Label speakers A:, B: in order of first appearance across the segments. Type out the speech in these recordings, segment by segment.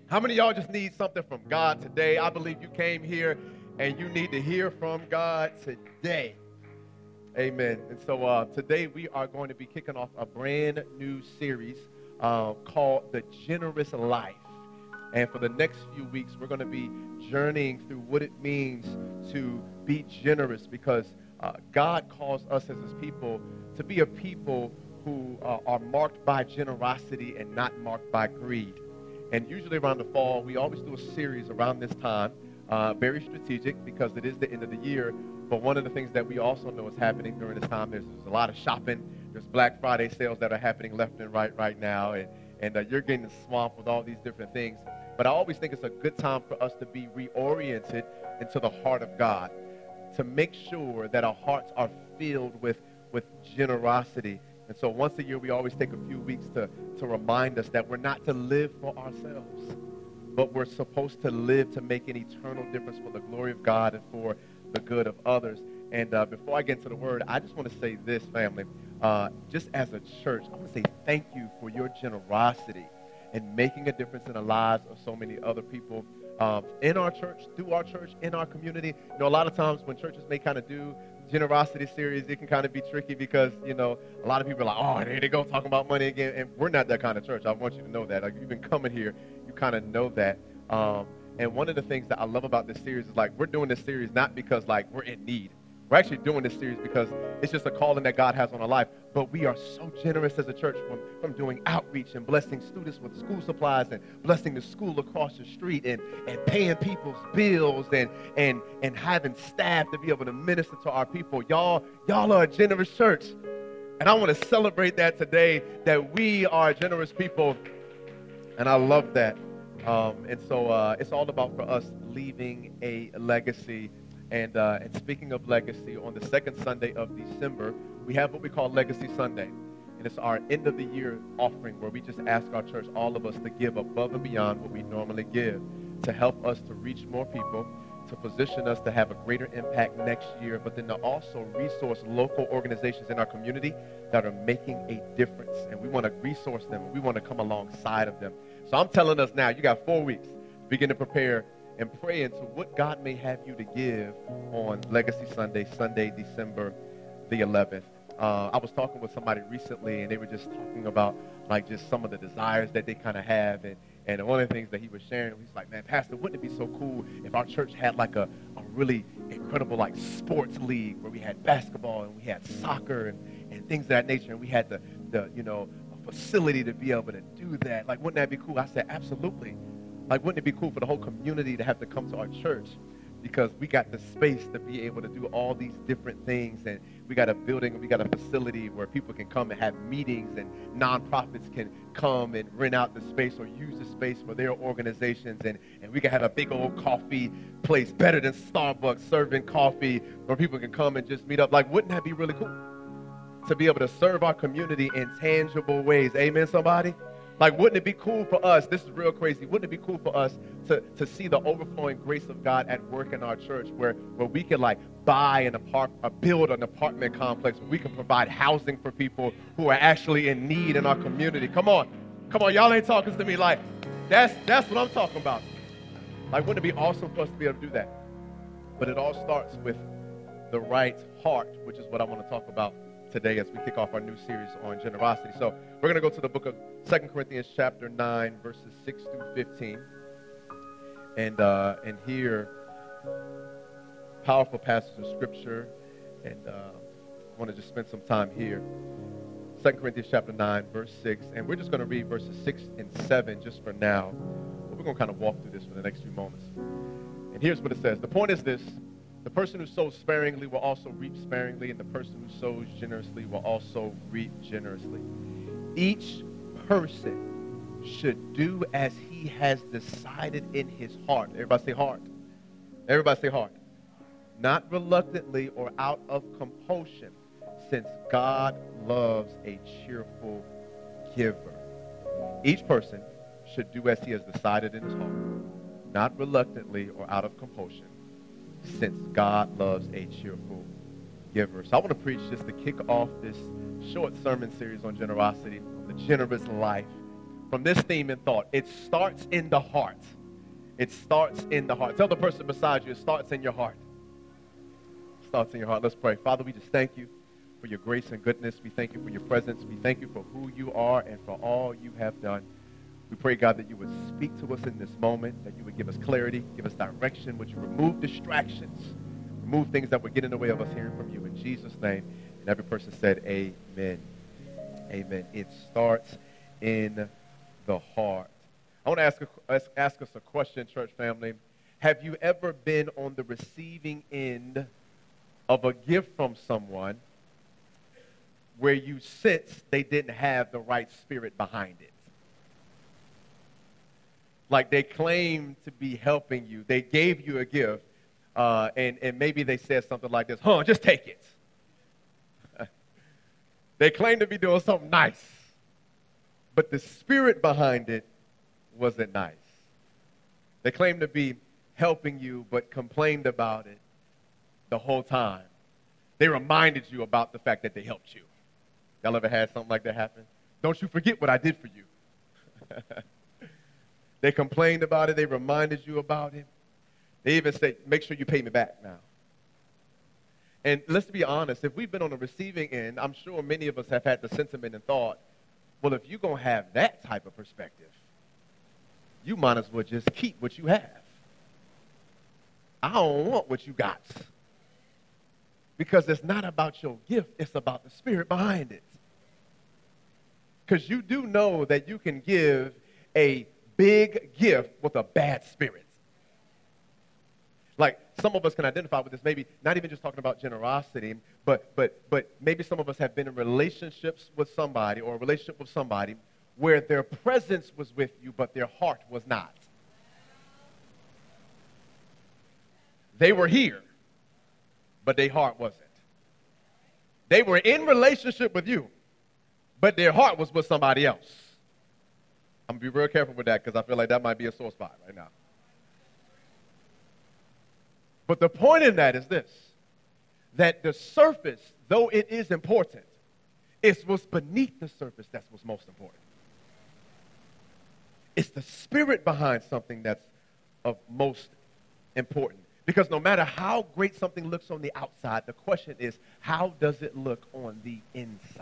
A: How many of y'all just need something from God today? I believe you came here and you need to hear from God today. Amen. And so today we are going to be kicking off a brand new series called The Generous Life. And for the next few weeks, we're going to be journeying through what it means to be generous because God calls us as his people to be a people who are marked by generosity and not marked by greed. And usually around the fall, we always do a series around this time, very strategic because it is the end of the year. But one of the things that we also know is happening during this time is there's a lot of shopping. There's Black Friday sales that are happening left and right now, and you're getting swamped with all these different things. But I always think it's a good time for us to be reoriented into the heart of God, to make sure that our hearts are filled with generosity. And so once a year, we always take a few weeks to remind us that we're not to live for ourselves, but we're supposed to live to make an eternal difference for the glory of God and for the good of others. And before I get into the word, I just want to say this, family. Just as a church, I want to say thank you for your generosity and making a difference in the lives of so many other people in our church, through our church, in our community. You know, a lot of times when churches may kind of do generosity series, it can kind of be tricky because, you know, a lot of people are like, oh, there they go talking about money again. And we're not that kind of church. I want you to know that. Like, you've been coming here, you kind of know that. And one of the things that I love about this series is, like, we're doing this series not because, like, we're in need. We're actually doing this series because it's just a calling that God has on our life. But we are so generous as a church from doing outreach and blessing students with school supplies and blessing the school across the street and paying people's bills and having staff to be able to minister to our people. Y'all are a generous church. And I want to celebrate that today, that we are generous people. And I love that. And so it's all about for us leaving a legacy. And speaking of legacy, on the second Sunday of December, we have what we call Legacy Sunday. And it's our end of the year offering where we just ask our church, all of us, to give above and beyond what we normally give to help us to reach more people, to position us to have a greater impact next year, but then to also resource local organizations in our community that are making a difference. And we want to resource them, and we want to come alongside of them. So I'm telling us now, you got 4 weeks to begin to prepare and pray into what God may have you to give on Legacy Sunday, Sunday, December the 11th. I was talking with somebody recently, and they were just talking about, like, just some of the desires that they kind of have. And one of the things that he was sharing, he's like, man, Pastor, wouldn't it be so cool if our church had, like, a really incredible, like, sports league where we had basketball and we had soccer and things of that nature, and we had the you know, a facility to be able to do that. Like, wouldn't that be cool? I said, absolutely. Like, wouldn't it be cool for the whole community to have to come to our church because we got the space to be able to do all these different things, and we got a building, we got a facility where people can come and have meetings, and nonprofits can come and rent out the space or use the space for their organizations, and we can have a big old coffee place, better than Starbucks, serving coffee where people can come and just meet up. Like, wouldn't that be really cool to be able to serve our community in tangible ways? Amen, somebody? Like, wouldn't it be cool for us, this is real crazy, wouldn't it be cool for us to see the overflowing grace of God at work in our church where we can, like, buy build an apartment complex where we can provide housing for people who are actually in need in our community? Come on, y'all ain't talking to me. Like, that's what I'm talking about. Like, wouldn't it be awesome for us to be able to do that? But it all starts with the right heart, which is what I want to talk about today as we kick off our new series on generosity. So we're going to go to the book of 2 Corinthians chapter 9, verses 6 through 15. And here, powerful passage of scripture. And I want to just spend some time here. 2 Corinthians chapter 9, verse 6. And we're just going to read verses 6 and 7 just for now. But we're going to kind of walk through this for the next few moments. And here's what it says. The point is this: the person who sows sparingly will also reap sparingly, and the person who sows generously will also reap generously. Each person should do as he has decided in his heart. Everybody say heart. Everybody say heart. Not reluctantly or out of compulsion, since God loves a cheerful giver. Each person should do as he has decided in his heart, not reluctantly or out of compulsion, since God loves a cheerful giver. So I want to preach just to kick off this short sermon series on generosity, on the generous life, from this theme and thought. It starts in the heart. It starts in the heart. Tell the person beside you, it starts in your heart. It starts in your heart. Let's pray. Father, we just thank you for your grace and goodness. We thank you for your presence. We thank you for who you are and for all you have done. We pray, God, that you would speak to us in this moment, that you would give us clarity, give us direction, would you remove distractions, remove things that would get in the way of us hearing from you. In Jesus' name, and every person said, amen. Amen. It starts in the heart. I want to ask us a question, church family. Have you ever been on the receiving end of a gift from someone where you sense they didn't have the right spirit behind it? Like they claim to be helping you. They gave you a gift, and maybe they said something like this, just take it. They claim to be doing something nice, but the spirit behind it wasn't nice. They claim to be helping you, but complained about it the whole time. They reminded you about the fact that they helped you. Y'all ever had something like that happen? Don't you forget what I did for you. They complained about it. They reminded you about it. They even said, make sure you pay me back now. And let's be honest, if we've been on the receiving end, I'm sure many of us have had the sentiment and thought, well, if you're going to have that type of perspective, you might as well just keep what you have. I don't want what you got. Because it's not about your gift, it's about the spirit behind it. Because you do know that you can give a big gift with a bad spirit. Like some of us can identify with this, maybe not even just talking about generosity, but maybe some of us have been in relationships with somebody or a relationship with somebody where their presence was with you, but their heart was not. They were here, but their heart wasn't. They were in relationship with you, but their heart was with somebody else. I'm going to be real careful with that because I feel like that might be a sore spot right now. But the point in that is this, that the surface, though it is important, it's what's beneath the surface that's what's most important. It's the spirit behind something that's of most important. Because no matter how great something looks on the outside, the question is, how does it look on the inside?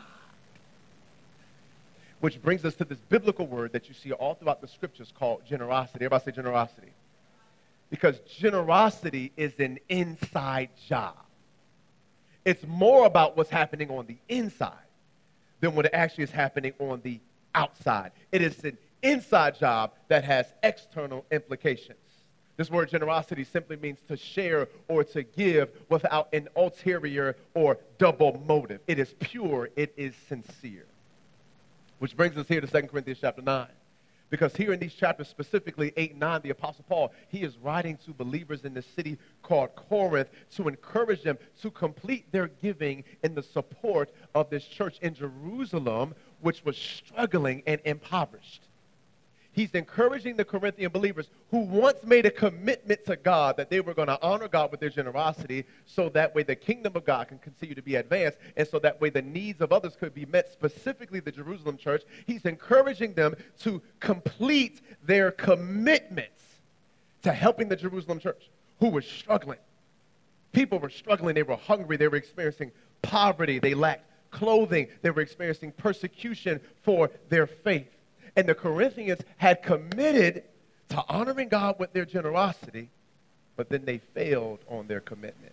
A: Which brings us to this biblical word that you see all throughout the scriptures called generosity. Everybody say generosity. Because generosity is an inside job. It's more about what's happening on the inside than what actually is happening on the outside. It is an inside job that has external implications. This word generosity simply means to share or to give without an ulterior or double motive. It is pure. It is sincere. Which brings us here to 2 Corinthians chapter 9. Because here in these chapters, specifically 8 and 9, the Apostle Paul, he is writing to believers in the city called Corinth to encourage them to complete their giving in the support of this church in Jerusalem, which was struggling and impoverished. He's encouraging the Corinthian believers who once made a commitment to God that they were going to honor God with their generosity so that way the kingdom of God can continue to be advanced and so that way the needs of others could be met, specifically the Jerusalem church. He's encouraging them to complete their commitments to helping the Jerusalem church who was struggling. People were struggling. They were hungry. They were experiencing poverty. They lacked clothing. They were experiencing persecution for their faith. And the Corinthians had committed to honoring God with their generosity, but then they failed on their commitment.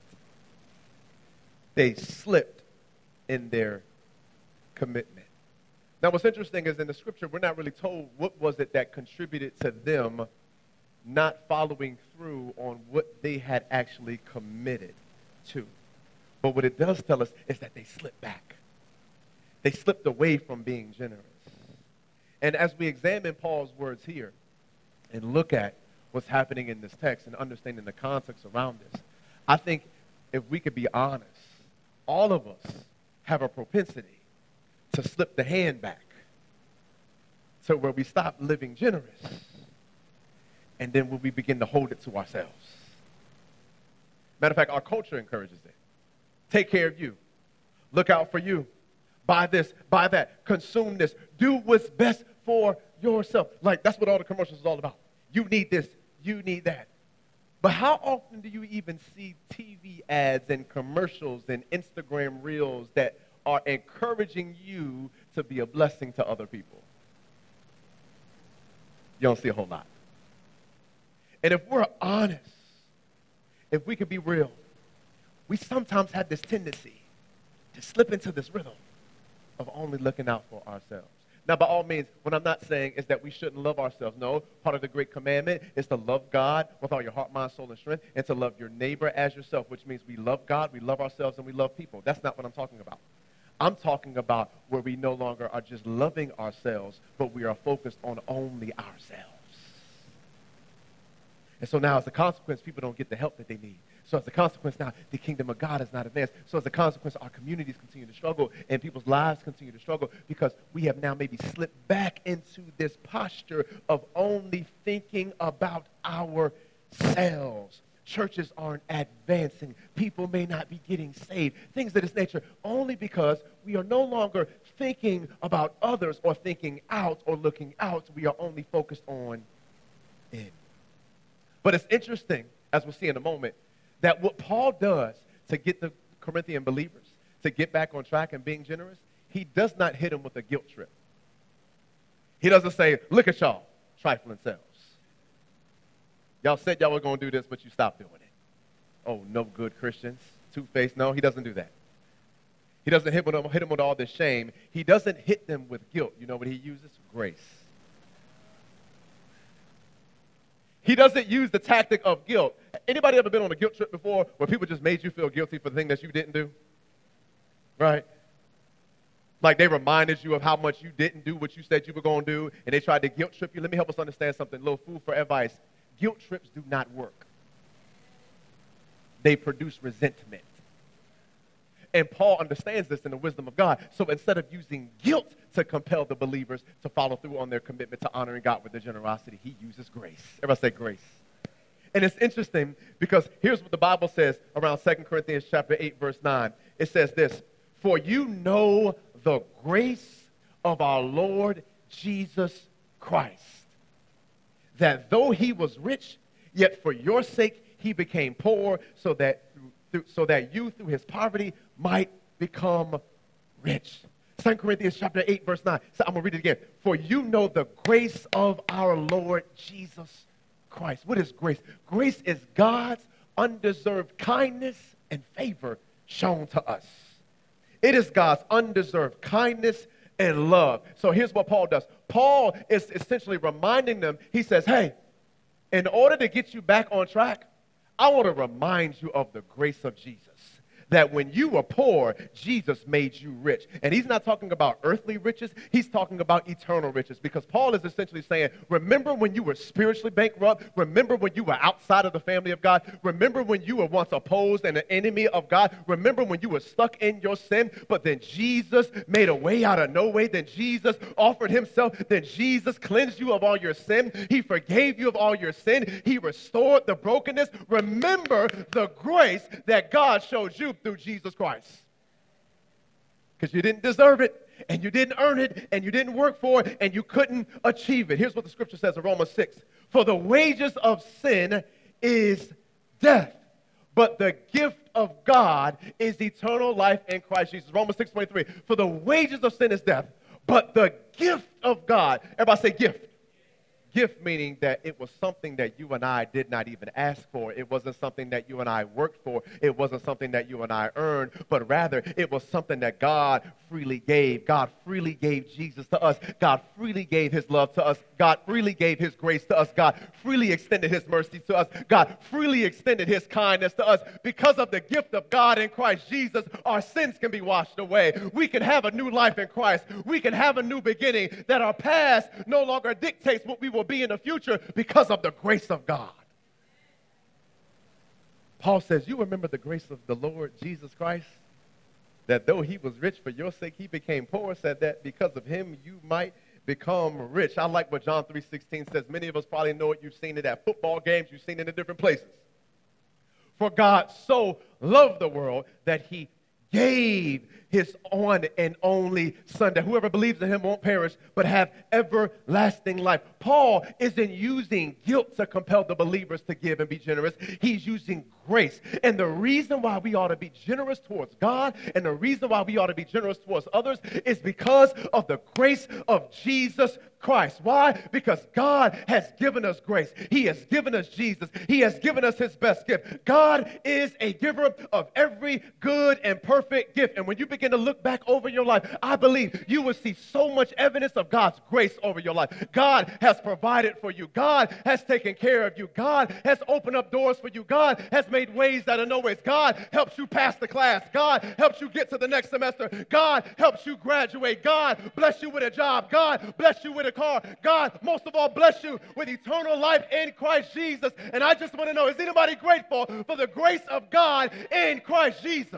A: They slipped in their commitment. Now, what's interesting is in the scripture, we're not really told what was it that contributed to them not following through on what they had actually committed to. But what it does tell us is that they slipped back. They slipped away from being generous. And as we examine Paul's words here and look at what's happening in this text and understanding the context around this, I think if we could be honest, all of us have a propensity to slip the hand back to where we stop living generous and then when we begin to hold it to ourselves. Matter of fact, our culture encourages it. Take care of you. Look out for you. Buy this, buy that, consume this, do what's best for yourself. Like, that's what all the commercials is all about. You need this, you need that. But how often do you even see TV ads and commercials and Instagram reels that are encouraging you to be a blessing to other people? You don't see a whole lot. And if we're honest, if we could be real, we sometimes have this tendency to slip into this rhythm of only looking out for ourselves. Now, by all means, what I'm not saying is that we shouldn't love ourselves. No, part of the great commandment is to love God with all your heart, mind, soul, and strength, and to love your neighbor as yourself, which means we love God, we love ourselves, and we love people. That's not what I'm talking about. I'm talking about where we no longer are just loving ourselves, but we are focused on only ourselves. And so now, as a consequence, people don't get the help that they need. So as a consequence, now, the kingdom of God is not advanced. So as a consequence, our communities continue to struggle and people's lives continue to struggle because we have now maybe slipped back into this posture of only thinking about ourselves. Churches aren't advancing. People may not be getting saved. Things of this nature, only because we are no longer thinking about others or thinking out or looking out. We are only focused on in. But it's interesting, as we'll see in a moment, that what Paul does to get the Corinthian believers to get back on track and being generous, he does not hit them with a guilt trip. He doesn't say, look at y'all, trifling selves. Y'all said y'all were going to do this, but you stopped doing it. Oh, no good Christians, two-faced. No, he doesn't do that. He doesn't hit them with all this shame. He doesn't hit them with guilt. You know what he uses? Grace. He doesn't use the tactic of guilt. Anybody ever been on a guilt trip before where people just made you feel guilty for the thing that you didn't do? Right? Like they reminded you of how much you didn't do what you said you were going to do, and they tried to guilt trip you. Let me help us understand something. A little food for advice. Guilt trips do not work. They produce resentment. And Paul understands this in the wisdom of God. So instead of using guilt to compel the believers to follow through on their commitment to honoring God with their generosity, he uses grace. Everybody say grace. And it's interesting because here's what the Bible says around 2 Corinthians chapter 8, verse 9. It says this, for you know the grace of our Lord Jesus Christ, that though he was rich, yet for your sake he became poor, so that you through his poverty might become rich. 2 Corinthians chapter 8, verse 9. So I'm going to read it again. For you know the grace of our Lord Jesus Christ. What is grace? Grace is God's undeserved kindness and favor shown to us. It is God's undeserved kindness and love. So here's what Paul does. Paul is essentially reminding them, he says, hey, in order to get you back on track, I want to remind you of the grace of Jesus. That when you were poor, Jesus made you rich. And he's not talking about earthly riches. He's talking about eternal riches. Because Paul is essentially saying, remember when you were spiritually bankrupt? Remember when you were outside of the family of God? Remember when you were once opposed and an enemy of God? Remember when you were stuck in your sin? But then Jesus made a way out of no way. Then Jesus offered himself. Then Jesus cleansed you of all your sin. He forgave you of all your sin. He restored the brokenness. Remember the grace that God showed you through Jesus Christ. Because you didn't deserve it, and you didn't earn it, and you didn't work for it, and you couldn't achieve it. Here's what the scripture says in Romans 6. For the wages of sin is death, but the gift of God is eternal life in Christ Jesus. Romans 6:23. For the wages of sin is death, but the gift of God. Everybody say gift. Gift meaning that it was something that you and I did not even ask for. It wasn't something that you and I worked for. It wasn't something that you and I earned, but rather it was something that God freely gave. God freely gave Jesus to us. God freely gave his love to us. God freely gave his grace to us. God freely extended his mercy to us. God freely extended his kindness to us. Because of the gift of God in Christ Jesus, our sins can be washed away. We can have a new life in Christ. We can have a new beginning, that our past no longer dictates what we will be in the future because of the grace of God. Paul says, you remember the grace of the Lord Jesus Christ? That though he was rich, for your sake he became poor, said that because of him you might become rich. I like what John 3:16 says. Many of us probably know it. You've seen it at football games. You've seen it in different places. For God so loved the world that he gave his one and only son, that whoever believes in him won't perish, but have everlasting life. Paul isn't using guilt to compel the believers to give and be generous. He's using grace. And the reason why we ought to be generous towards God and the reason why we ought to be generous towards others is because of the grace of Jesus Christ. Why? Because God has given us grace. He has given us Jesus. He has given us his best gift. God is a giver of every good and perfect gift. And when you begin to look back over your life, I believe you will see so much evidence of God's grace over your life. God has provided for you. God has taken care of you. God has opened up doors for you. God has made ways out of no ways. God helps you pass the class. God helps you get to the next semester. God helps you graduate. God bless you with a job. God bless you with a car. God, most of all, bless you with eternal life in Christ Jesus. And I just want to know, is anybody grateful for the grace of God in Christ Jesus?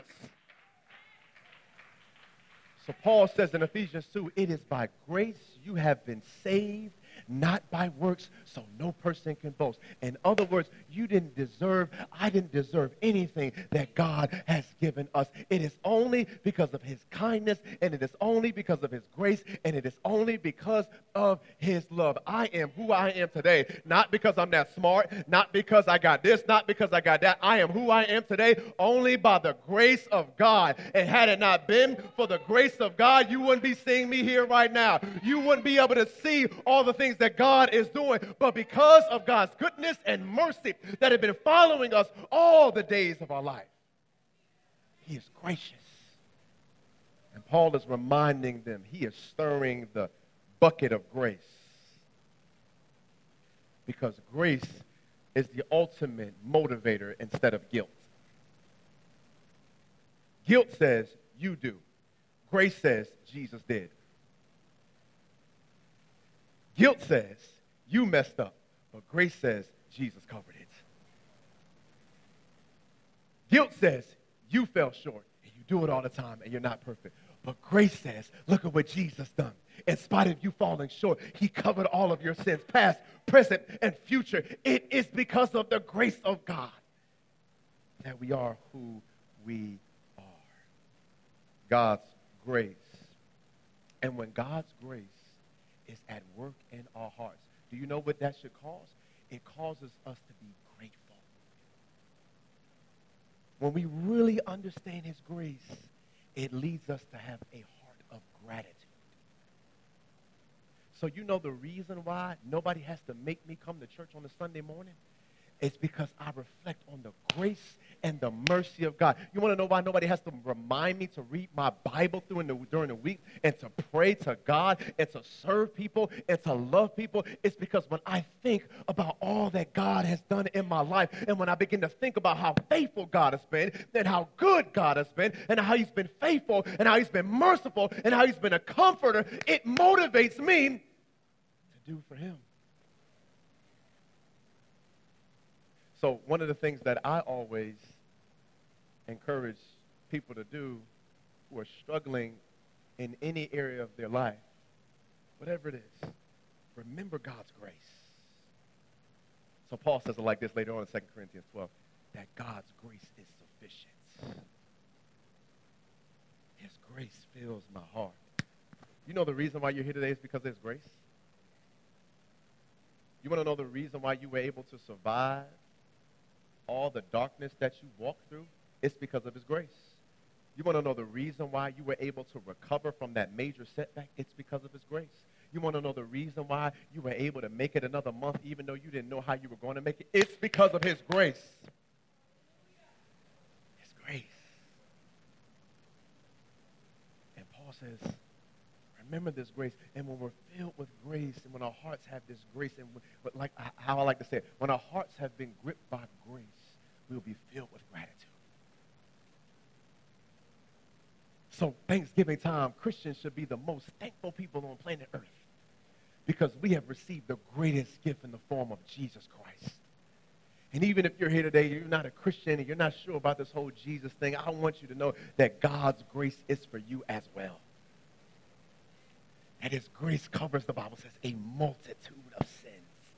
A: So Paul says in Ephesians 2, it is by grace you have been saved, not by works, so no person can boast. In other words, I didn't deserve anything that God has given us. It is only because of his kindness, and it is only because of his grace, and it is only because of his love. I am who I am today, not because I'm that smart, not because I got this, not because I got that. I am who I am today only by the grace of God. And had it not been for the grace of God, you wouldn't be seeing me here right now. You wouldn't be able to see all the things that God is doing. But because of God's goodness and mercy that have been following us all the days of our life, he is gracious. And Paul is reminding them, he is stirring the bucket of grace. Because grace is the ultimate motivator instead of guilt. Guilt says, you do. Grace says, Jesus did. Guilt says, you messed up, but grace says, Jesus covered it. Guilt says, you fell short, and you do it all the time, and you're not perfect. But grace says, look at what Jesus done. In spite of you falling short, he covered all of your sins, past, present, and future. It is because of the grace of God that we are who we are. God's grace. And when God's grace is at work in our hearts, do you know what that should cause? It causes us to be grateful. When we really understand his grace, it leads us to have a heart of gratitude. So you know the reason why nobody has to make me come to church on a Sunday morning? It's because I reflect on the grace and the mercy of God. You want to know why nobody has to remind me to read my Bible during the week and to pray to God and to serve people and to love people? It's because when I think about all that God has done in my life, and when I begin to think about how faithful God has been and how good God has been and how he's been faithful and how he's been merciful and how he's been a comforter, it motivates me to do for him. So one of the things that I always encourage people to do who are struggling in any area of their life, whatever it is, remember God's grace. So Paul says it like this later on in 2 Corinthians 12, that God's grace is sufficient. His grace fills my heart. You know the reason why you're here today is because of his grace? You want to know the reason why you were able to survive all the darkness that you walked through? It's because of his grace. You want to know the reason why you were able to recover from that major setback? It's because of his grace. You want to know the reason why you were able to make it another month even though you didn't know how you were going to make it? It's because of his grace. His grace. And Paul says, remember this grace. And when we're filled with grace and when our hearts have this grace, and like how I like to say it, when our hearts have been gripped by grace, we'll be filled with gratitude. So Thanksgiving time, Christians should be the most thankful people on planet Earth because we have received the greatest gift in the form of Jesus Christ. And even if you're here today, you're not a Christian and you're not sure about this whole Jesus thing, I want you to know that God's grace is for you as well. And his grace covers, the Bible says, a multitude of sins.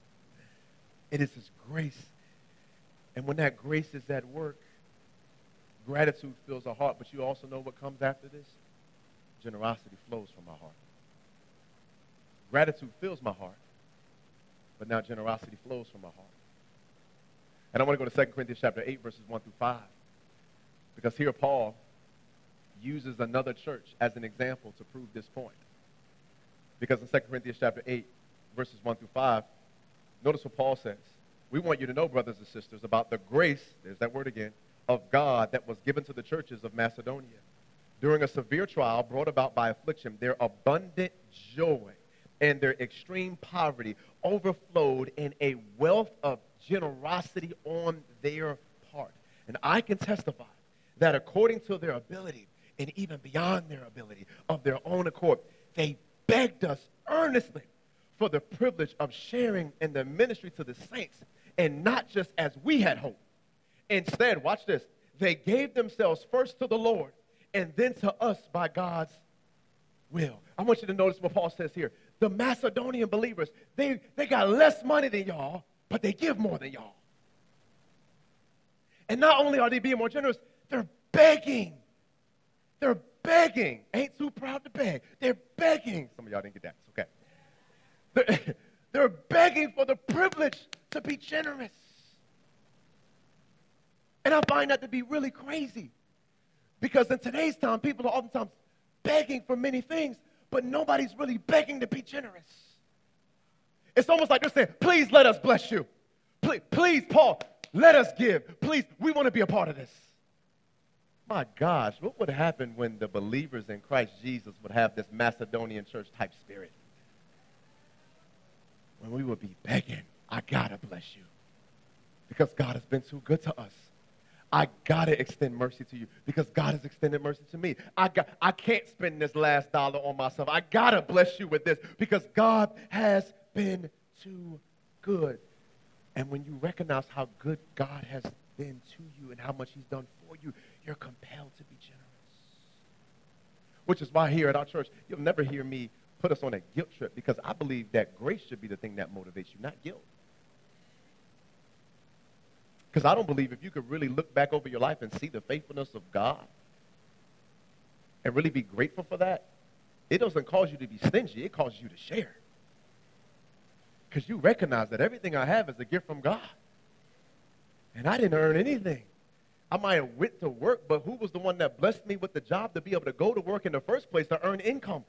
A: It is his grace. And when that grace is at work, Gratitude fills our heart, but you also know what comes after this? Generosity flows from our heart. Gratitude fills my heart, but now generosity flows from my heart. And I want to go to 2 Corinthians chapter 8, verses 1 through 5, because here Paul uses another church as an example to prove this point. Because in 2 Corinthians chapter 8, verses 1 through 5, notice what Paul says. We want you to know, brothers and sisters, about the grace, there's that word again, of God that was given to the churches of Macedonia. During a severe trial brought about by affliction, their abundant joy and their extreme poverty overflowed in a wealth of generosity on their part. And I can testify that according to their ability, and even beyond their ability, of their own accord, they begged us earnestly for the privilege of sharing in the ministry to the saints, and not just as we had hoped. Instead, watch this, they gave themselves first to the Lord and then to us by God's will. I want you to notice what Paul says here. The Macedonian believers, they got less money than y'all, but they give more than y'all. And not only are they being more generous, they're begging. They're begging. Ain't too proud to beg. They're begging. Some of y'all didn't get that. It's okay. They're begging for the privilege to be generous. And I find that to be really crazy. Because in today's time, people are oftentimes begging for many things, but nobody's really begging to be generous. It's almost like they're saying, please let us bless you. Please, Paul, let us give. Please, we want to be a part of this. My gosh, what would happen when the believers in Christ Jesus would have this Macedonian church type spirit? When we would be begging, I gotta bless you. Because God has been too good to us. I gotta extend mercy to you because God has extended mercy to me. I can't spend this last dollar on myself. I gotta bless you with this because God has been too good. And when you recognize how good God has been to you and how much he's done for you, you're compelled to be generous. Which is why here at our church, you'll never hear me put us on a guilt trip because I believe that grace should be the thing that motivates you, not guilt. Because I don't believe if you could really look back over your life and see the faithfulness of God and really be grateful for that, it doesn't cause you to be stingy. It causes you to share. Because you recognize that everything I have is a gift from God. And I didn't earn anything. I might have went to work, but who was the one that blessed me with the job to be able to go to work in the first place to earn income?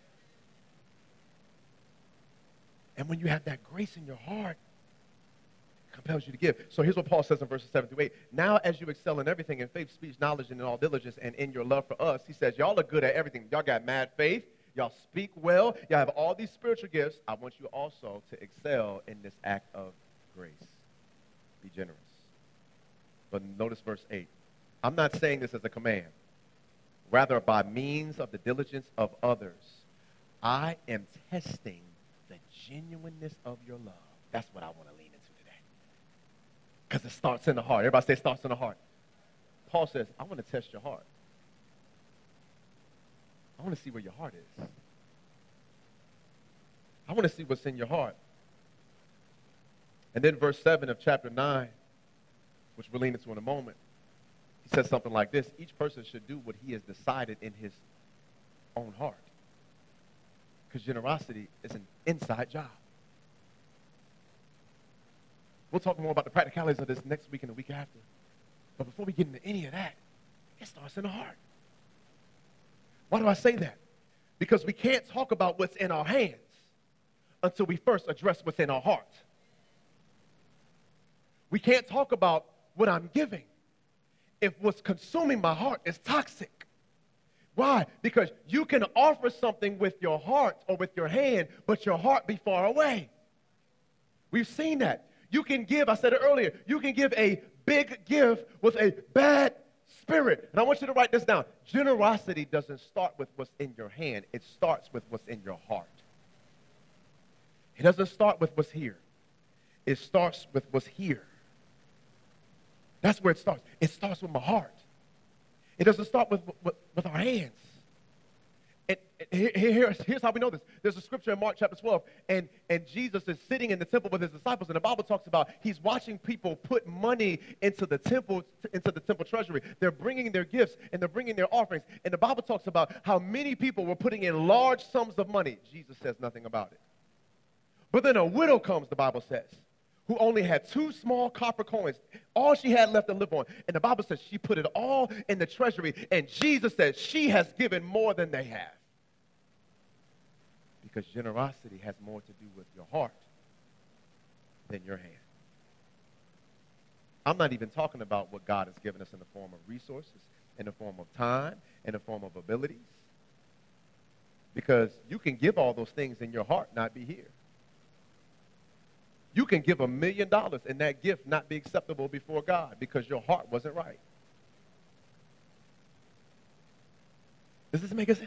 A: And when you have that grace in your heart, compels you to give. So here's what Paul says in verses 7 through 8. Now as you excel in everything, in faith, speech, knowledge, and in all diligence, and in your love for us, he says, y'all are good at everything. Y'all got mad faith. Y'all speak well. Y'all have all these spiritual gifts. I want you also to excel in this act of grace. Be generous. But notice verse 8. I'm not saying this as a command. Rather, by means of the diligence of others, I am testing the genuineness of your love. That's what I want to lean into. Because it starts in the heart. Everybody say it starts in the heart. Paul says, I want to test your heart. I want to see where your heart is. I want to see what's in your heart. And then verse 7 of chapter 9, which we'll lean into in a moment, he says something like this. Each person should do what he has decided in his own heart. Because generosity is an inside job. We'll talk more about the practicalities of this next week and the week after. But before we get into any of that, it starts in the heart. Why do I say that? Because we can't talk about what's in our hands until we first address what's in our heart. We can't talk about what I'm giving if what's consuming my heart is toxic. Why? Because you can offer something with your heart or with your hand, but your heart be far away. We've seen that. You can give, I said it earlier, you can give a big gift with a bad spirit. And I want you to write this down. Generosity doesn't start with what's in your hand. It starts with what's in your heart. It doesn't start with what's here. It starts with what's here. That's where it starts. It starts with my heart. It doesn't start with our hands. Here's how we know this. There's a scripture in Mark chapter 12, and Jesus is sitting in the temple with his disciples, and the Bible talks about he's watching people put money into the temple treasury. They're bringing their gifts, and they're bringing their offerings, and the Bible talks about how many people were putting in large sums of money. Jesus says nothing about it. But then a widow comes, the Bible says, who only had 2 small copper coins, all she had left to live on. And the Bible says she put it all in the treasury, and Jesus said she has given more than they have. Because generosity has more to do with your heart than your hand. I'm not even talking about what God has given us in the form of resources, in the form of time, in the form of abilities. Because you can give all those things in your heart, not be here. You can give $1 million and that gift not be acceptable before God because your heart wasn't right. Does this make sense?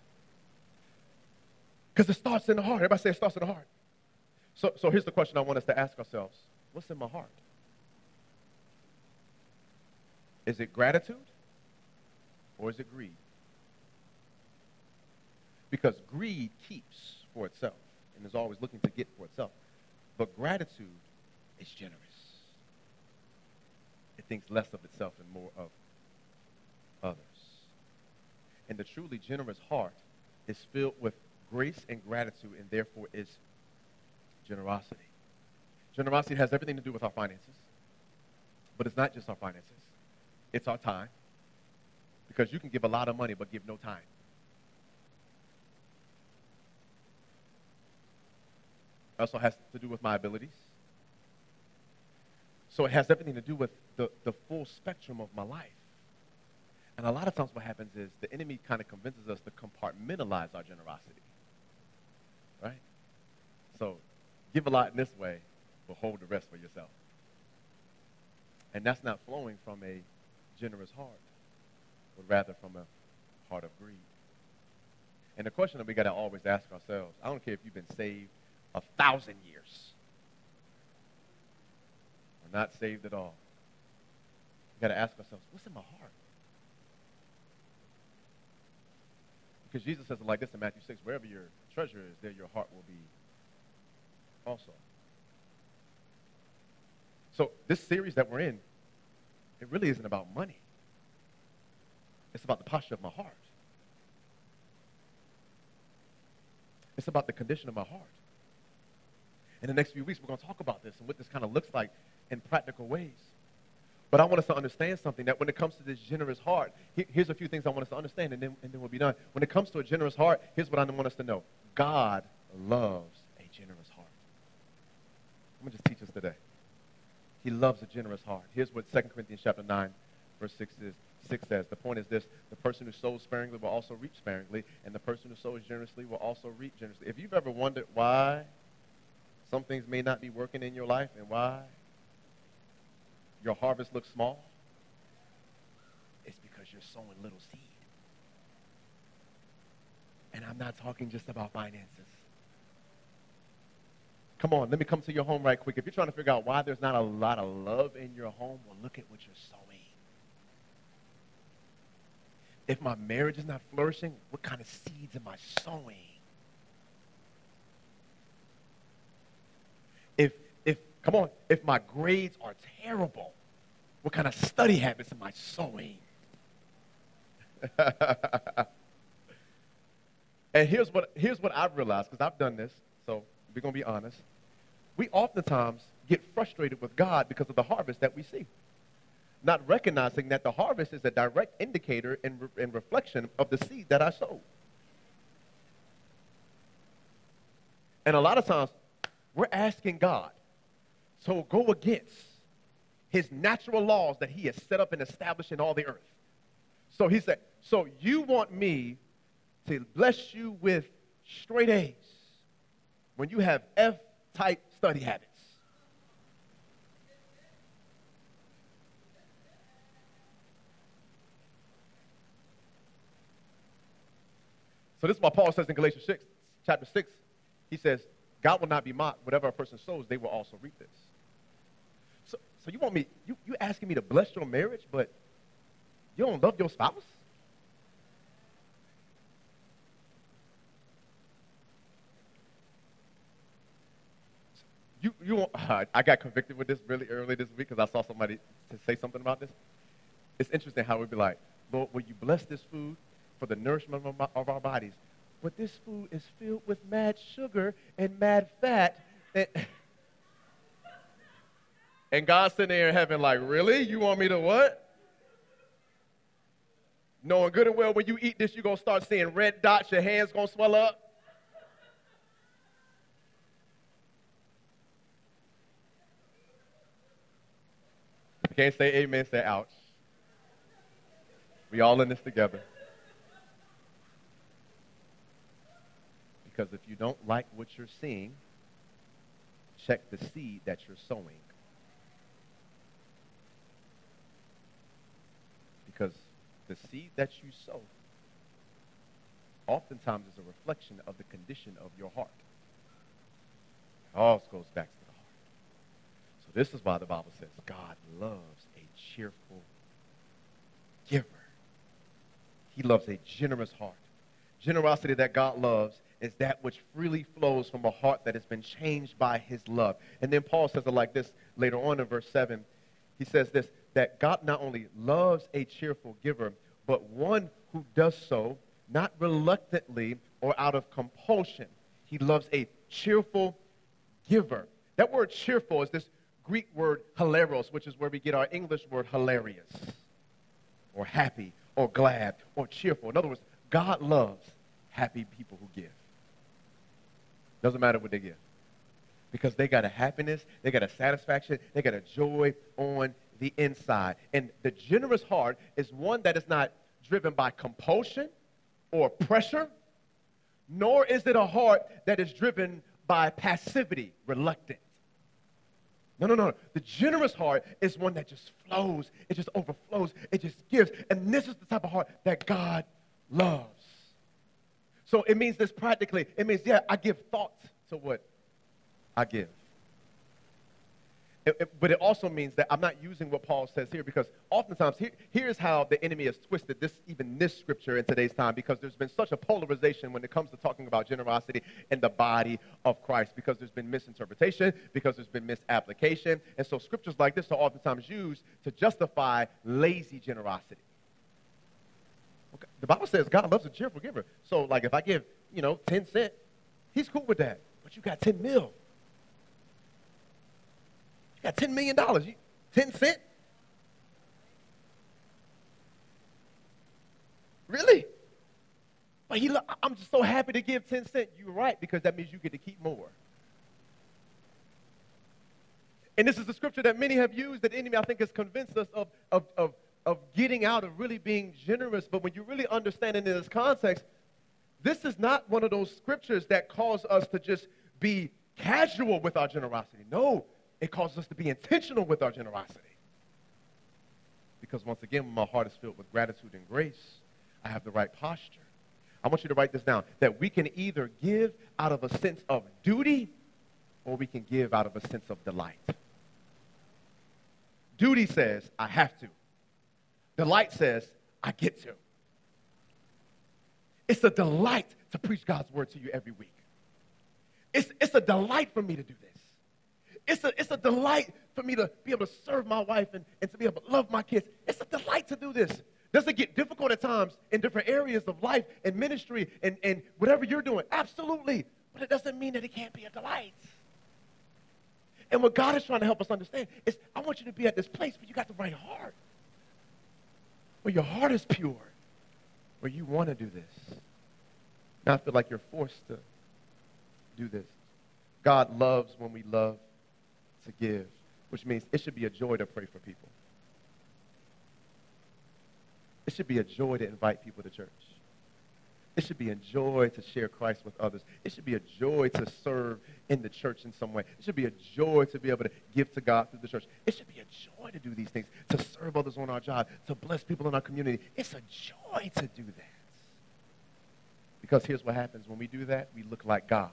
A: Because it starts in the heart. Everybody say it starts in the heart. So here's the question I want us to ask ourselves. What's in my heart? Is it gratitude or is it greed? Because greed keeps for itself and is always looking to get for itself. But gratitude is generous. It thinks less of itself and more of others. And the truly generous heart is filled with grace and gratitude, and therefore is generosity. Generosity has everything to do with our finances. But it's not just our finances. It's our time. Because you can give a lot of money but give no time. It also has to do with my abilities. So it has everything to do with the full spectrum of my life. And a lot of times what happens is the enemy kind of convinces us to compartmentalize our generosity. Right? So give a lot in this way, but hold the rest for yourself. And that's not flowing from a generous heart, but rather from a heart of greed. And the question that we got to always ask ourselves, I don't care if you've been saved 1,000 years or not saved at all. We got to ask ourselves, what's in my heart? Because Jesus says it like this in Matthew 6, wherever your treasure is, there your heart will be also. So this series that we're in, it really isn't about money. It's about the posture of my heart. It's about the condition of my heart. In the next few weeks, we're going to talk about this and what this kind of looks like in practical ways. But I want us to understand something, that when it comes to this generous heart, here's a few things I want us to understand, and then we'll be done. When it comes to a generous heart, here's what I want us to know. God loves a generous heart. I'm going to just teach us today. He loves a generous heart. Here's what 2 Corinthians chapter 9, verse 6 says. The point is this: the person who sows sparingly will also reap sparingly, and the person who sows generously will also reap generously. If you've ever wondered why some things may not be working in your life and why your harvest looks small, it's because you're sowing little seed. And I'm not talking just about finances. Come on, let me come to your home right quick. If you're trying to figure out why there's not a lot of love in your home, well, look at what you're sowing. If my marriage is not flourishing, what kind of seeds am I sowing? If my grades are terrible, what kind of study habits am I sowing? And here's what I've realized, because I've done this, so we're going to be honest. We oftentimes get frustrated with God because of the harvest that we see, not recognizing that the harvest is a direct indicator and reflection of the seed that I sowed. And a lot of times, we're asking God to go against his natural laws that he has set up and established in all the earth. So he said, so you want me to bless you with straight A's when you have F-type study habits? So this is what Paul says in Galatians 6, chapter 6. He says, God will not be mocked. Whatever a person sows, they will also reap this. So you want me, you asking me to bless your marriage, but you don't love your spouse? I got convicted with this really early this week because I saw somebody to say something about this. It's interesting how we'd be like, Lord, will you bless this food for the nourishment of our bodies? But this food is filled with mad sugar and mad fat. And God's sitting there in heaven like, really? You want me to what? Knowing good and well when you eat this, you're going to start seeing red dots, your hands going to swell up. If you can't say amen, say ouch. We all in this together. Because if you don't like what you're seeing, check the seed that you're sowing. Because the seed that you sow oftentimes is a reflection of the condition of your heart. It all goes back to the heart. So this is why the Bible says God loves a cheerful giver. He loves a generous heart. Generosity that God loves is that which freely flows from a heart that has been changed by his love. And then Paul says it like this later on in verse 7. He says this, that God not only loves a cheerful giver, but one who does so not reluctantly or out of compulsion. He loves a cheerful giver. That word cheerful is this Greek word hilaros, which is where we get our English word hilarious, or happy, or glad, or cheerful. In other words, God loves happy people who give. Doesn't matter what they give. Because they got a happiness, they got a satisfaction, they got a joy on the inside. And the generous heart is one that is not driven by compulsion or pressure, nor is it a heart that is driven by passivity, reluctant. No. The generous heart is one that just flows. It just overflows. It just gives. And this is the type of heart that God loves. So it means this practically. It means, yeah, I give thought to what I give. But it also means that I'm not using what Paul says here, because oftentimes here's how the enemy has twisted this scripture in today's time, because there's been such a polarization when it comes to talking about generosity in the body of Christ, because there's been misinterpretation, because there's been misapplication. And so scriptures like this are oftentimes used to justify lazy generosity. Okay. The Bible says God loves a cheerful giver. So like if I give, 10 cents, he's cool with that. But you got 10 mil. Got $10 million, 10 cents? Really? But I'm just so happy to give 10 cents. You're right, because that means you get to keep more. And this is the scripture that many have used, that the enemy, I think, has convinced us of getting out of really being generous. But when you really understand it in this context, this is not one of those scriptures that cause us to just be casual with our generosity. No. It causes us to be intentional with our generosity. Because once again, when my heart is filled with gratitude and grace, I have the right posture. I want you to write this down, that we can either give out of a sense of duty, or we can give out of a sense of delight. Duty says, I have to. Delight says, I get to. It's a delight to preach God's word to you every week. It's a delight for me to do this. It's a delight for me to be able to serve my wife and to be able to love my kids. It's a delight to do this. Does it get difficult at times in different areas of life and ministry and whatever you're doing? Absolutely. But it doesn't mean that it can't be a delight. And what God is trying to help us understand is, I want you to be at this place where you got the right heart, where your heart is pure, where you want to do this. Not feel like you're forced to do this. God loves when we love to give, which means it should be a joy to pray for people. It should be a joy to invite people to church. It should be a joy to share Christ with others. It should be a joy to serve in the church in some way. It should be a joy to be able to give to God through the church. It should be a joy to do these things, to serve others on our job, to bless people in our community. It's a joy to do that. Because here's what happens when we do that: we look like God.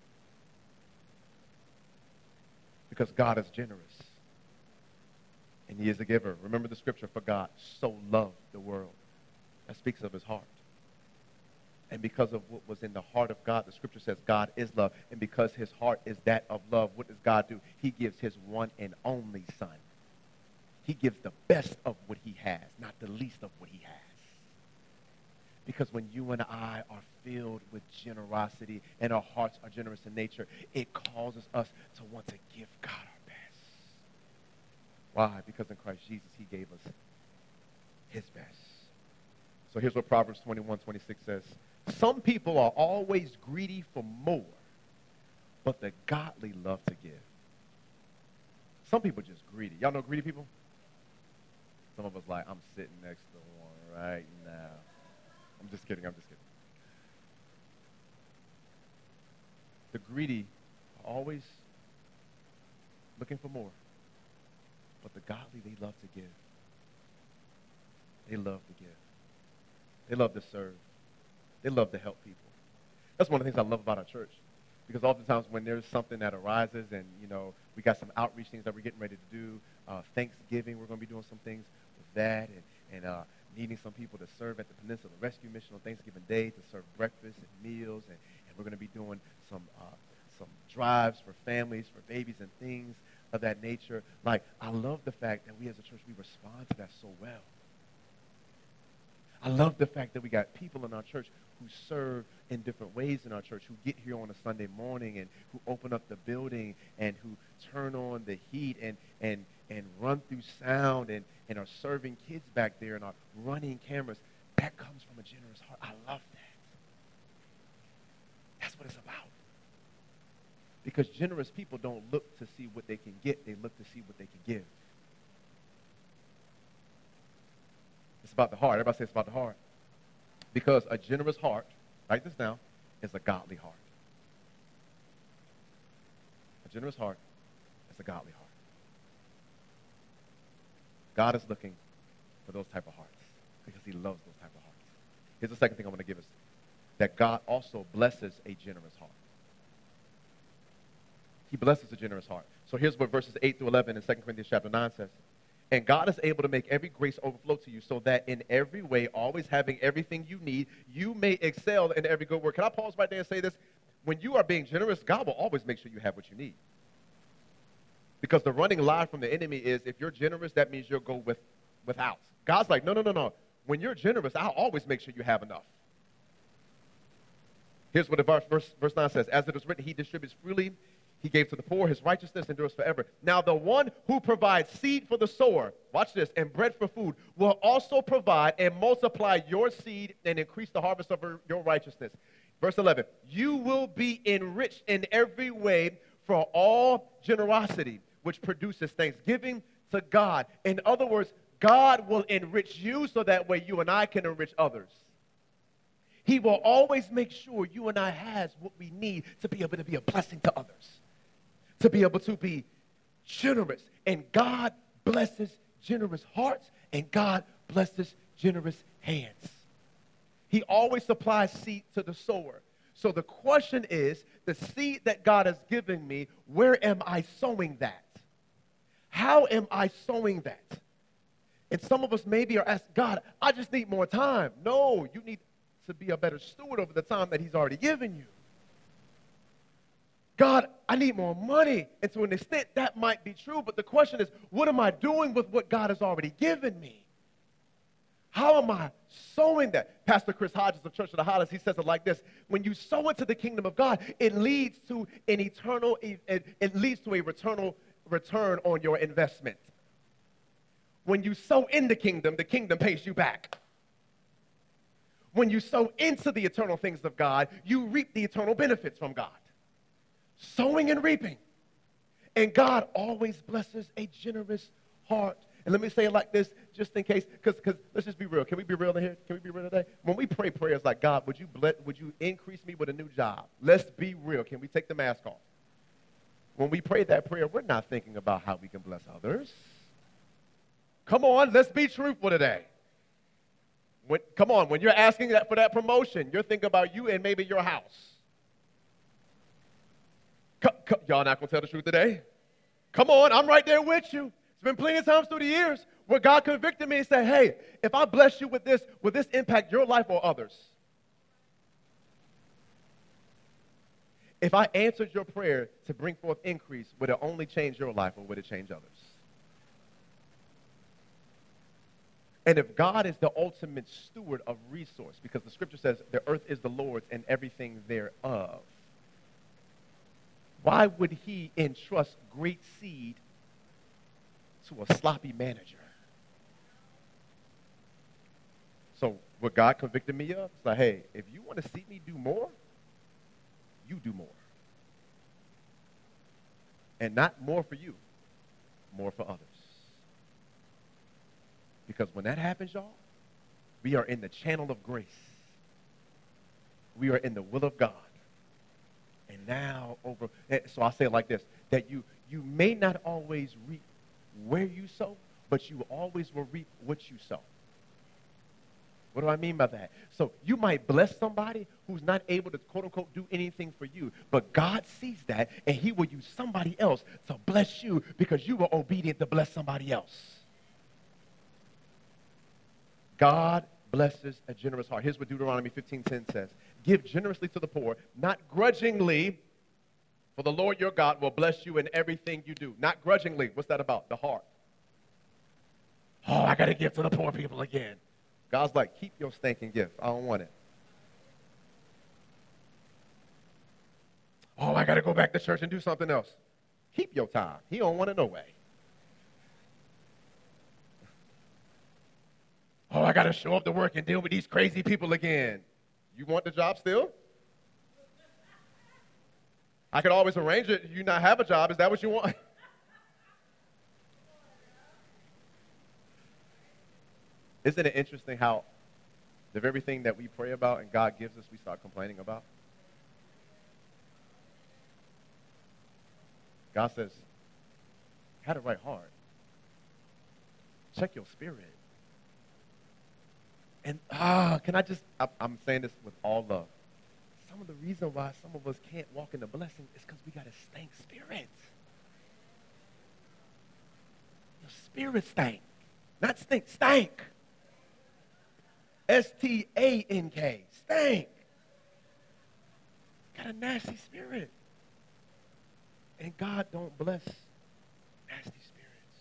A: Because God is generous, and he is a giver. Remember the scripture, for God so loved the world. That speaks of his heart. And because of what was in the heart of God, the scripture says God is love. And because his heart is that of love, what does God do? He gives his one and only son. He gives the best of what he has, not the least of what he has. Because when you and I are filled with generosity and our hearts are generous in nature, it causes us to want to give God our best. Why? Because in Christ Jesus, he gave us his best. So here's what Proverbs 21:26 says. Some people are always greedy for more, but the godly love to give. Some people are just greedy. Y'all know greedy people? Some of us like, I'm sitting next to one right now. I'm just kidding. The greedy are always looking for more, but the godly, they love to give. They love to give. They love to serve. They love to help people. That's one of the things I love about our church, because oftentimes when there's something that arises and, we got some outreach things that we're getting ready to do, Thanksgiving, we're going to be doing some things with that, and needing some people to serve at the Peninsula Rescue Mission on Thanksgiving Day to serve breakfast and meals, and we're going to be doing some drives for families, for babies and things of that nature. Like, I love the fact that we as a church, we respond to that so well. I love the fact that we got people in our church who serve in different ways in our church, who get here on a Sunday morning and who open up the building and who turn on the heat and run through sound and are serving kids back there and are running cameras. That comes from a generous heart. I love that. That's what it's about. Because generous people don't look to see what they can get. They look to see what they can give. It's about the heart. Everybody say it's about the heart. Because a generous heart, write this down, is a godly heart. A generous heart is a godly heart. God is looking for those type of hearts because he loves those type of hearts. Here's the second thing I want to give us, that God also blesses a generous heart. He blesses a generous heart. So here's what verses 8 through 11 in 2 Corinthians chapter 9 says. And God is able to make every grace overflow to you so that in every way, always having everything you need, you may excel in every good work. Can I pause right there and say this? When you are being generous, God will always make sure you have what you need. Because the running lie from the enemy is, if you're generous, that means you'll go without. God's like, no. When you're generous, I'll always make sure you have enough. Here's what verse 9 says. As it is written, he distributes freely. He gave to the poor. His righteousness endures forever. Now the one who provides seed for the sower, watch this, and bread for food, will also provide and multiply your seed and increase the harvest of your righteousness. Verse 11, you will be enriched in every way for all generosity, which produces thanksgiving to God. In other words, God will enrich you so that way you and I can enrich others. He will always make sure you and I has what we need to be able to be a blessing to others, to be able to be generous. And God blesses generous hearts, and God blesses generous hands. He always supplies seed to the sower. So the question is, the seed that God has given me, where am I sowing that? How am I sowing that? And some of us maybe are asking, God, I just need more time. No, you need to be a better steward over the time that he's already given you. God, I need more money. And to an extent, that might be true. But the question is, what am I doing with what God has already given me? How am I sowing that? Pastor Chris Hodges of Church of the Highlands, he says it like this. When you sow into the kingdom of God, it leads to an eternal, it leads to a return on your investment. When you sow in the kingdom pays you back. When you sow into the eternal things of God, you reap the eternal benefits from God. Sowing and reaping. And God always blesses a generous heart. And let me say it like this, just in case, because let's just be real. Can we be real in here? Can we be real today? When we pray prayers like, God, would you increase me with a new job? Let's be real. Can we take the mask off? When we pray that prayer, we're not thinking about how we can bless others. Come on, let's be truthful today. When you're asking that for that promotion, you're thinking about you and maybe your house. Y'all not going to tell the truth today? Come on, I'm right there with you. It's been plenty of times through the years where God convicted me and said, hey, if I bless you with this, will this impact your life or others? If I answered your prayer to bring forth increase, would it only change your life or would it change others? And if God is the ultimate steward of resource, because the scripture says the earth is the Lord's and everything thereof, why would he entrust great seed to a sloppy manager? So what God convicted me of, it's like, hey, if you want to see me do more, you do more. And not more for you, more for others. Because when that happens, y'all, we are in the channel of grace. We are in the will of God. And now so I'll say it like this, that you may not always reap where you sow, but you always will reap what you sow. What do I mean by that? So you might bless somebody who's not able to, quote unquote, do anything for you, but God sees that and he will use somebody else to bless you because you were obedient to bless somebody else. God blesses a generous heart. Here's what Deuteronomy 15:10 says. Give generously to the poor, not grudgingly, for the Lord your God will bless you in everything you do. Not grudgingly. What's that about? The heart. Oh, I got to give to the poor people again. God's like, keep your stinking gift. I don't want it. Oh, I got to go back to church and do something else. Keep your time. He don't want it no way. Oh, I got to show up to work and deal with these crazy people again. You want the job still? I could always arrange it. You not have a job. Is that what you want? Isn't it interesting how the very thing that we pray about and God gives us, we start complaining about? God says, had a right heart. Check your spirit. And, can I just, I'm saying this with all love. Some of the reason why some of us can't walk in the blessing is because we got a stank spirit. Your spirit stank. Not stink, stank. S-T-A-N-K, stank. Got a nasty spirit. And God don't bless nasty spirits.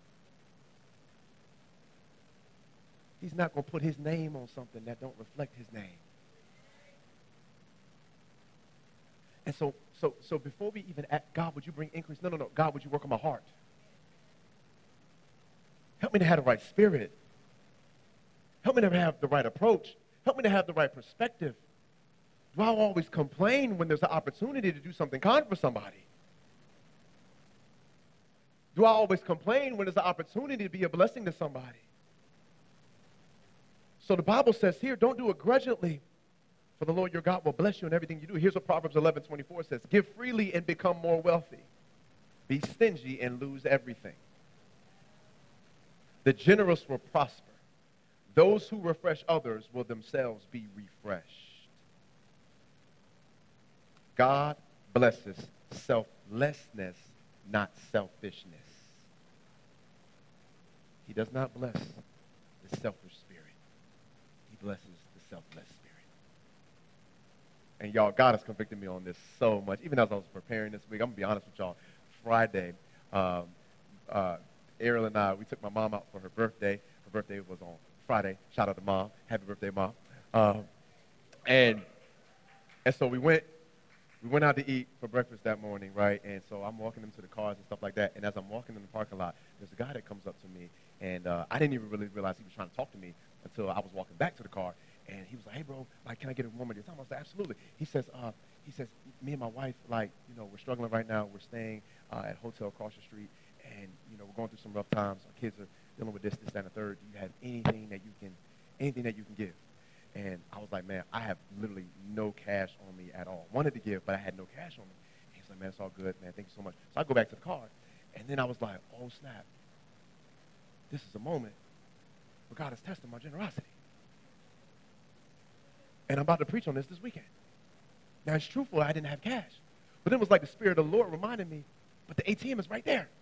A: He's not going to put his name on something that don't reflect his name. And so before we even ask, God, would you bring increase? No. God, would you work on my heart? Help me to have the right spirit. Help me to have the right approach. Help me to have the right perspective. Do I always complain when there's an opportunity to do something kind for somebody? Do I always complain when there's an opportunity to be a blessing to somebody? So the Bible says here, don't do it grudgingly, for the Lord your God will bless you in everything you do. Here's what Proverbs 11:24 says. Give freely and become more wealthy. Be stingy and lose everything. The generous will prosper. Those who refresh others will themselves be refreshed. God blesses selflessness, not selfishness. He does not bless the selfish spirit. He blesses the selfless spirit. And y'all, God has convicted me on this so much. Even as I was preparing this week, I'm going to be honest with y'all. Friday, Ariel and I, we took my mom out for her birthday. Her birthday was on Friday. Shout out to Mom. Happy birthday, Mom. And so we went out to eat for breakfast that morning, right? And so I'm walking them to the cars and stuff like that. And as I'm walking in the parking lot, there's a guy that comes up to me. And I didn't even really realize he was trying to talk to me until I was walking back to the car. And he was like, hey, bro, like, can I get a woman at your time? I was like, absolutely. He says, me and my wife, like, you know, we're struggling right now. We're staying at a hotel across the street. And, you know, we're going through some rough times. Our kids are dealing with this, that, and the third. Do you have anything that you can give? And I was like, man, I have literally no cash on me at all. Wanted to give, but I had no cash on me. And he's like, man, it's all good, man. Thank you so much. So I go back to the car. And then I was like, oh, snap. This is a moment where God is testing my generosity. And I'm about to preach on this weekend. Now, it's truthful, I didn't have cash. But then it was like the Spirit of the Lord reminded me, but the ATM is right there.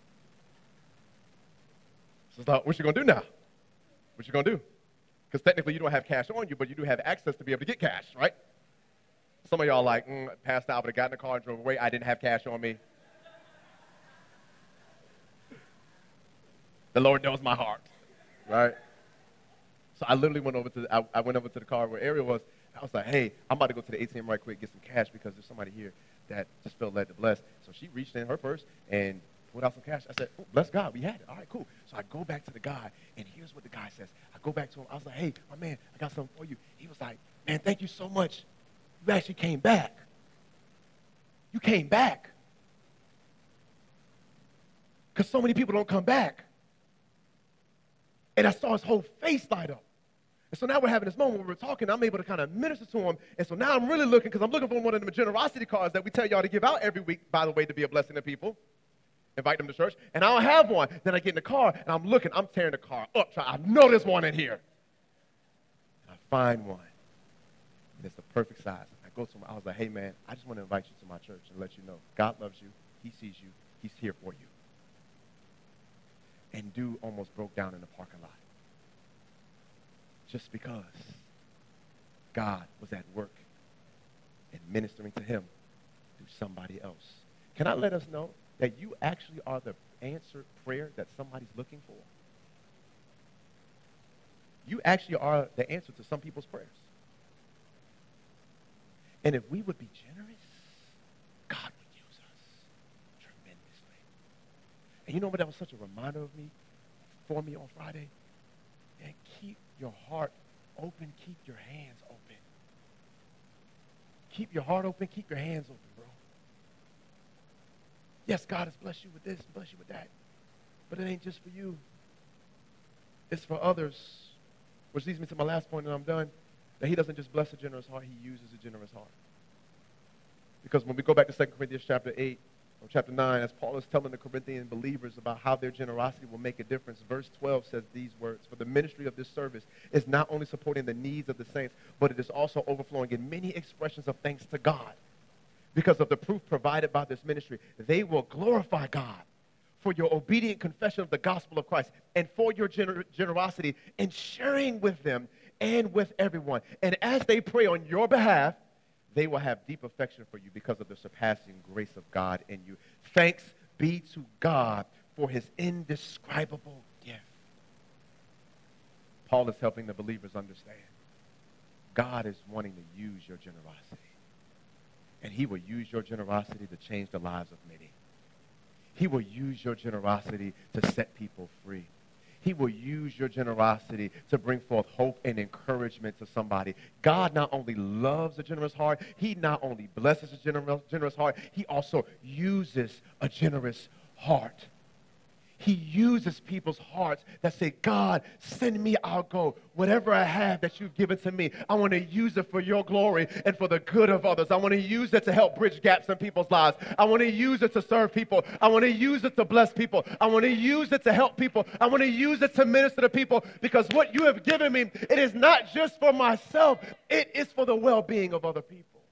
A: So it's like, what you going to do now? What you going to do? Because technically you don't have cash on you, but you do have access to be able to get cash, right? Some of y'all like, passed out, but I got in the car and drove away. I didn't have cash on me. The Lord knows my heart, right? So I literally went over to I went over to the car where Ariel was. I was like, hey, I'm about to go to the ATM right quick, get some cash because there's somebody here that just felt led to bless. So she reached in her purse and pulled out some cash. I said, oh, bless God, we had it. All right, cool. So I go back to the guy, and here's what the guy says. I go back to him. I was like, hey, my man, I got something for you. He was like, man, thank you so much. You actually came back. You came back. Because so many people don't come back. And I saw his whole face light up. And so now we're having this moment where we're talking. I'm able to kind of minister to him. And so now I'm really looking, because I'm looking for one of the generosity cards that we tell y'all to give out every week, by the way, to be a blessing to people. Invite them to church. And I don't have one. Then I get in the car, and I'm looking. I'm tearing the car up. I know there's one in here. And I find one. And it's the perfect size. I go to him. I was like, hey, man, I just want to invite you to my church and let you know God loves you. He sees you. He's here for you. And dude almost broke down in the parking lot. Just because God was at work and ministering to him through somebody else. Can I let us know that you actually are the answered prayer that somebody's looking for? You actually are the answer to some people's prayers. And if we would be generous, God would use us tremendously. And you know what, that was such a reminder of me, for me on Friday? And keep your heart open, keep your hands open. Keep your heart open, keep your hands open, bro. Yes, God has blessed you with this, blessed you with that. But it ain't just for you. It's for others. Which leads me to my last point, and I'm done. That he doesn't just bless a generous heart, he uses a generous heart. Because when we go back to 2 Corinthians chapter 8, or chapter 9, as Paul is telling the Corinthian believers about how their generosity will make a difference, verse 12 says these words, for the ministry of this service is not only supporting the needs of the saints, but it is also overflowing in many expressions of thanks to God. Because of the proof provided by this ministry, they will glorify God for your obedient confession of the gospel of Christ and for your generosity in sharing with them and with everyone. And as they pray on your behalf, they will have deep affection for you because of the surpassing grace of God in you. Thanks be to God for his indescribable gift. Paul is helping the believers understand God is wanting to use your generosity. And he will use your generosity to change the lives of many. He will use your generosity to set people free. He will use your generosity to bring forth hope and encouragement to somebody. God not only loves a generous heart, he not only blesses a generous heart, he also uses a generous heart. He uses people's hearts that say, God, send me, I'll go. Whatever I have that you've given to me, I want to use it for your glory and for the good of others. I want to use it to help bridge gaps in people's lives. I want to use it to serve people. I want to use it to bless people. I want to use it to help people. I want to use it to minister to people, because what you have given me, it is not just for myself. It is for the well-being of other people.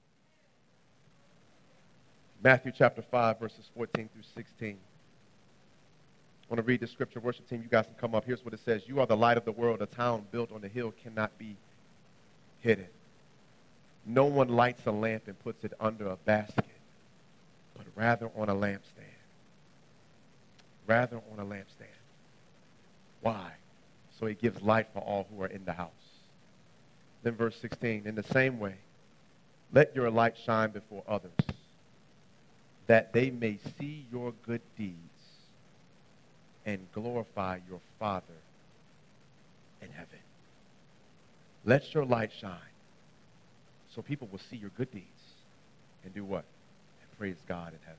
A: Matthew chapter 5, verses 14 through 16. I want to read the scripture. Worship team, you guys can come up. Here's what it says. You are the light of the world. A town built on a hill cannot be hidden. No one lights a lamp and puts it under a basket, but rather on a lampstand. Rather on a lampstand. Why? So it gives light for all who are in the house. Then verse 16, in the same way, let your light shine before others, that they may see your good deeds and glorify your Father in heaven. Let your light shine so people will see your good deeds and do what? And praise God in heaven.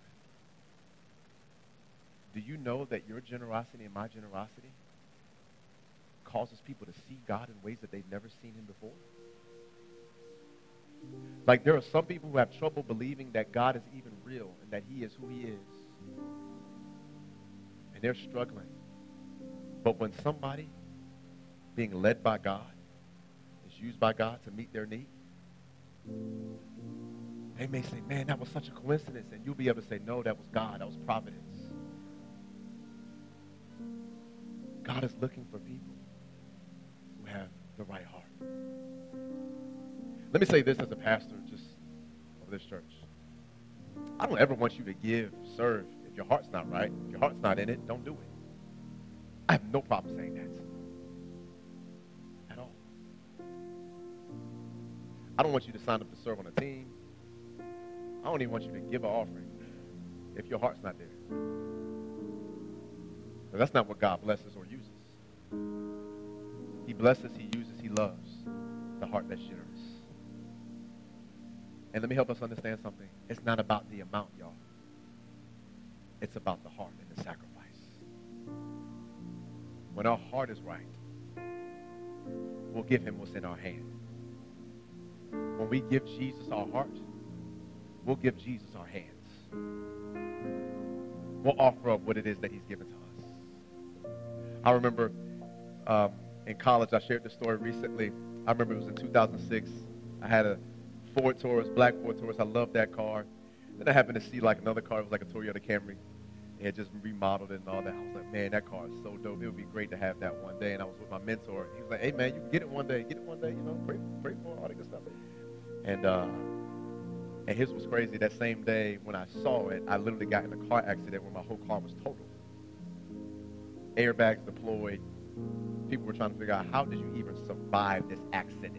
A: Do you know that your generosity and my generosity causes people to see God in ways that they've never seen him before? Like, there are some people who have trouble believing that God is even real and that he is who he is. And they're struggling. But when somebody being led by God is used by God to meet their need, they may say, man, that was such a coincidence. And you'll be able to say, no, that was God. That was providence. God is looking for people who have the right heart. Let me say this as a pastor, just over this church. I don't ever want you to give, serve, if your heart's not right. If your heart's not in it, don't do it. I have no problem saying that at all. I don't want you to sign up to serve on a team. I don't even want you to give an offering if your heart's not there. But that's not what God blesses or uses. He blesses, he uses, he loves the heart that's generous. And let me help us understand something. It's not about the amount, y'all. It's about the heart and the sacrifice. When our heart is right, we'll give him what's in our hand. When we give Jesus our heart, we'll give Jesus our hands. We'll offer up what it is that he's given to us. I remember in college, I shared this story recently. I remember it was in 2006. I had a Ford Taurus, black Ford Taurus. I loved that car. Then I happened to see like another car. It was like a Toyota Camry. It had just remodeled it and all that. I was like, man, that car is so dope. It would be great to have that one day. And I was with my mentor. He was like, hey, man, you can get it one day. Get it one day, you know, pray for it, all that good stuff. And his was crazy. That same day when I saw it, I literally got in a car accident where my whole car was totaled. Airbags deployed. People were trying to figure out, how did you even survive this accident?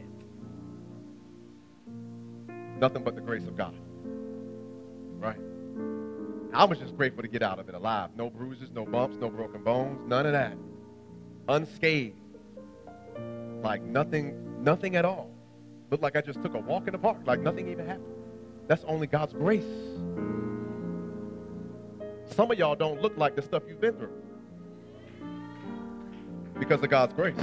A: Nothing but the grace of God. Right? I was just grateful to get out of it alive. No bruises, no bumps, no broken bones, none of that. Unscathed. Like nothing at all. Looked like I just took a walk in the park, like nothing even happened. That's only God's grace. Some of y'all don't look like the stuff you've been through because of God's grace.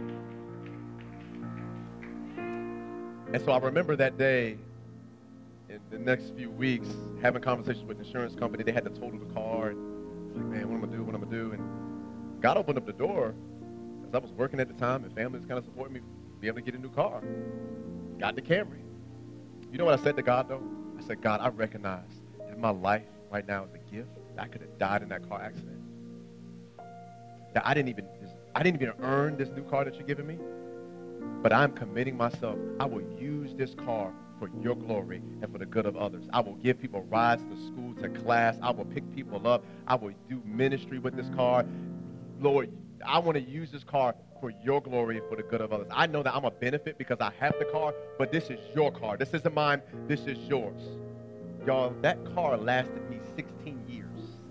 A: And so I remember that day, in the next few weeks, having conversations with the insurance company. They had to total the car. And I was like, man, what am I going to do? And God opened up the door because I was working at the time and family was kind of supporting me to be able to get a new car. Got the Camry. You know what I said to God, though? I said, God, I recognize that my life right now is a gift. I could have died in that car accident. That I didn't even earn this new car that you're giving me. But I'm committing myself. I will use this car for your glory and for the good of others. I will give people rides to school, to class. I will pick people up. I will do ministry with this car. Lord, I want to use this car for your glory and for the good of others. I know that I'm a benefit because I have the car, but this is your car. This isn't mine. This is yours. Y'all, that car lasted me 16 years.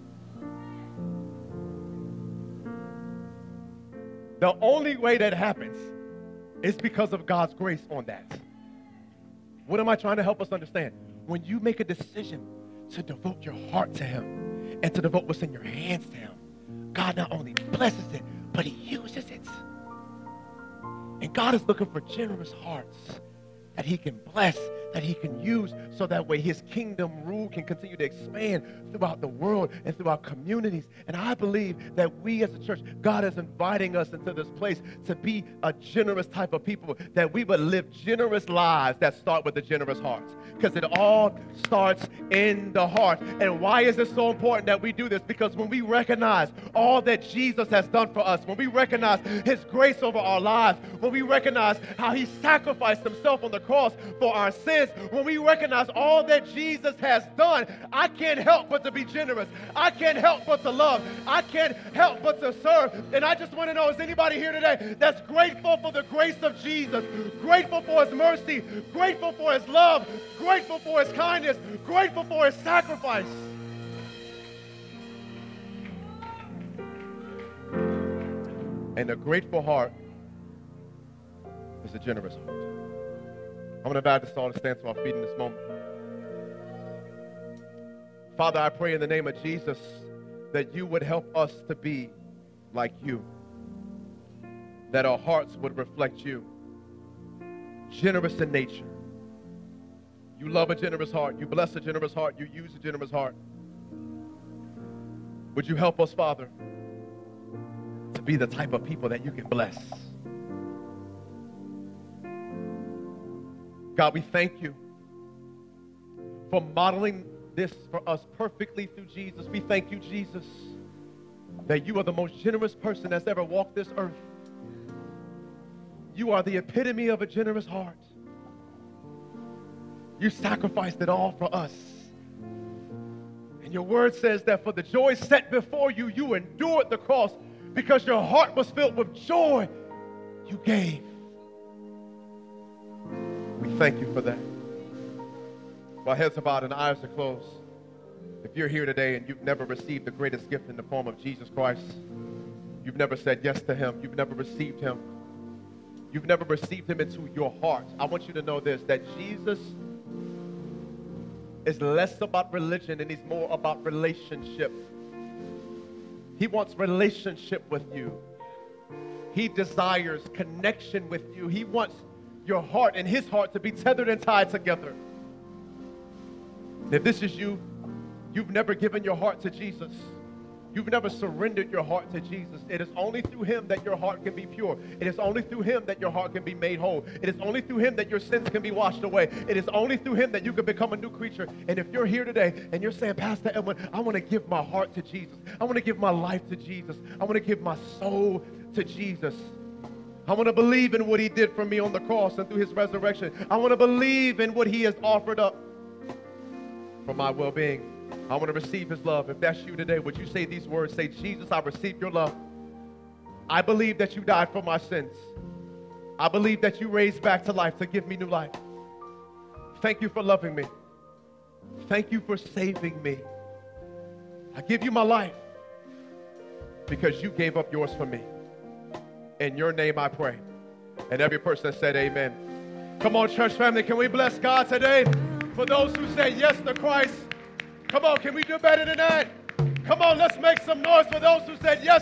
A: The only way that happens is because of God's grace on that. What am I trying to help us understand? When you make a decision to devote your heart to him and to devote what's in your hands to him, God not only blesses it, but he uses it. And God is looking for generous hearts that he can bless, that he can use, so that way his kingdom rule can continue to expand throughout the world and throughout communities. And I believe that we as a church, God is inviting us into this place to be a generous type of people, that we would live generous lives that start with a generous heart. Because it all starts in the heart. And why is it so important that we do this? Because when we recognize all that Jesus has done for us, when we recognize his grace over our lives, when we recognize how he sacrificed himself on the cross for our sins, when we recognize all that Jesus has done, I can't help but to be generous. I can't help but to love. I can't help but to serve. And I just want to know, is anybody here today that's grateful for the grace of Jesus, grateful for his mercy, grateful for his love, grateful for his kindness, grateful for his sacrifice? And a grateful heart is a generous heart. I'm going to invite us all to stand to our feet in this moment. Father, I pray in the name of Jesus that you would help us to be like you, that our hearts would reflect you, generous in nature. You love a generous heart. You bless a generous heart. You use a generous heart. Would you help us, Father, to be the type of people that you can bless? God, we thank you for modeling this for us perfectly through Jesus. We thank you, Jesus, that you are the most generous person that's ever walked this earth. You are the epitome of a generous heart. You sacrificed it all for us. And your word says that for the joy set before you, you endured the cross because your heart was filled with joy. You gave. We thank you for that. While heads are bowed and eyes are closed, if you're here today and you've never received the greatest gift in the form of Jesus Christ, you've never said yes to him, you've never received him, you've never received him into your heart, I want you to know this, that Jesus is less about religion and he's more about relationship. He wants relationship with you. He desires connection with you. He wants your heart and his heart to be tethered and tied together. If this is you, you've never given your heart to Jesus. You've never surrendered your heart to Jesus. It is only through him that your heart can be pure. It is only through him that your heart can be made whole. It is only through him that your sins can be washed away. It is only through him that you can become a new creature. And if you're here today and you're saying, Pastor Edwin, I want to give my heart to Jesus. I want to give my life to Jesus. I want to give my soul to Jesus. I want to believe in what he did for me on the cross and through his resurrection. I want to believe in what he has offered up for my well-being. I want to receive his love. If that's you today, would you say these words? Say, Jesus, I receive your love. I believe that you died for my sins. I believe that you raised back to life to give me new life. Thank you for loving me. Thank you for saving me. I give you my life because you gave up yours for me. In your name I pray. And every person said amen. Come on, church family, can we bless God today? For those who say yes to Christ, come on, can we do better than that? Come on, let's make some noise for those who said yes